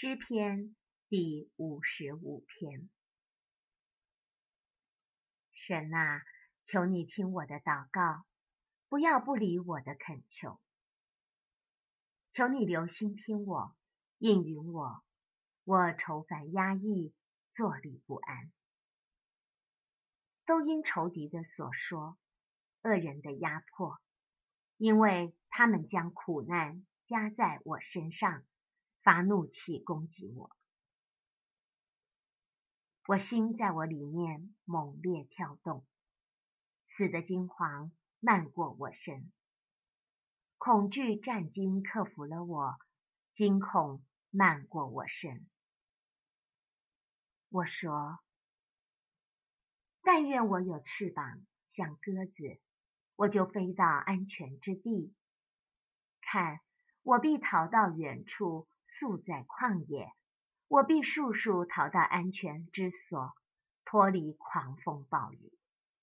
诗篇第55篇。神啊，求你听我的祷告，不要不理我的恳求。求你留心听我，应允我，我愁烦压抑，坐立不安。都因仇敌的所说，恶人的压迫，因为他们将苦难加在我身上，发怒气攻击我。我心在我里面猛烈跳动，死的惊惶漫过我身，恐惧战惊克服了我，惊恐漫过我身。我说，但愿我有翅膀，像鸽子，我就飞到安全之地。看，我必逃到远处，宿在旷野，我必速速逃到安全之所，脱离狂风暴雨。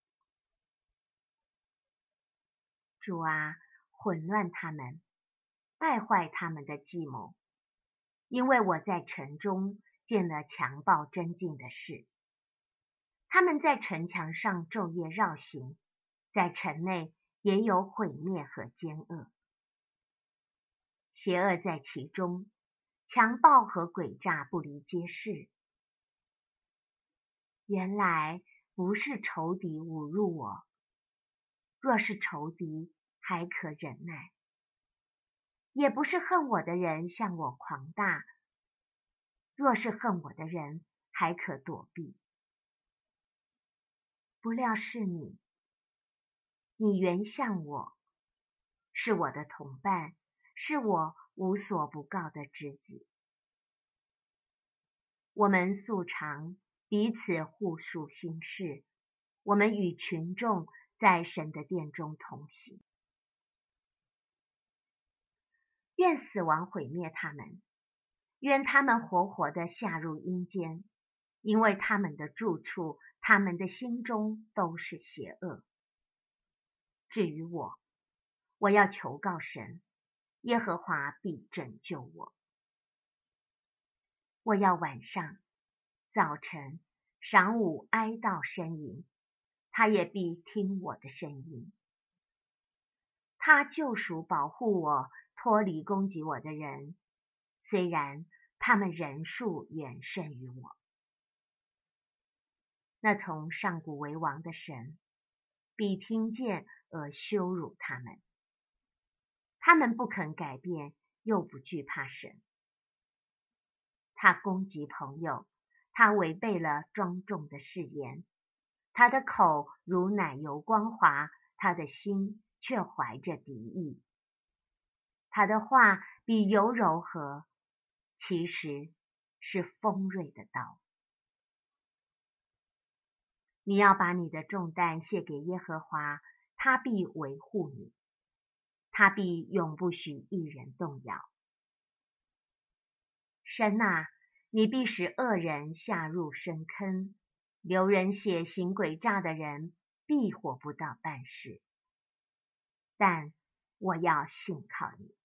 主啊，混乱他们，败坏他们的计谋，因为我在城中见了强暴争竞的事。他们在城墙上昼夜绕行，在城内也有毁灭和奸恶。邪恶在其中，强暴和诡诈不离街市。原来不是仇敌侮辱我，若是仇敌，还可忍耐；也不是恨我的人向我狂大，若是恨我的人，还可躲避。不料是你，你原向我，是我的同伴，是我无所不告的知己。我们素常彼此互述心事，我们与群众在神的殿中同行。愿死亡毁灭他们，愿他们活活地下入阴间，因为他们的住处，他们的心中都是邪恶。至于我，我要求告神，耶和华必拯救我。我要晚上、早晨、晌午哀悼呻吟，他也必听我的声音。他救赎保护我，脱离攻击我的人，虽然他们人数远胜于我。那从上古为王的神，必听见而羞辱他们。他们不肯改变，又不惧怕神。他攻击朋友，他违背了庄重的誓言。他的口如奶油光滑，他的心却怀着敌意。他的话比油柔和，其实是锋锐的刀。你要把你的重担卸给耶和华，他必维护你，他必永不许一人动摇。神啊，你必使恶人下入深坑，流人血行诡诈的人必活不到半世。但我要信靠你。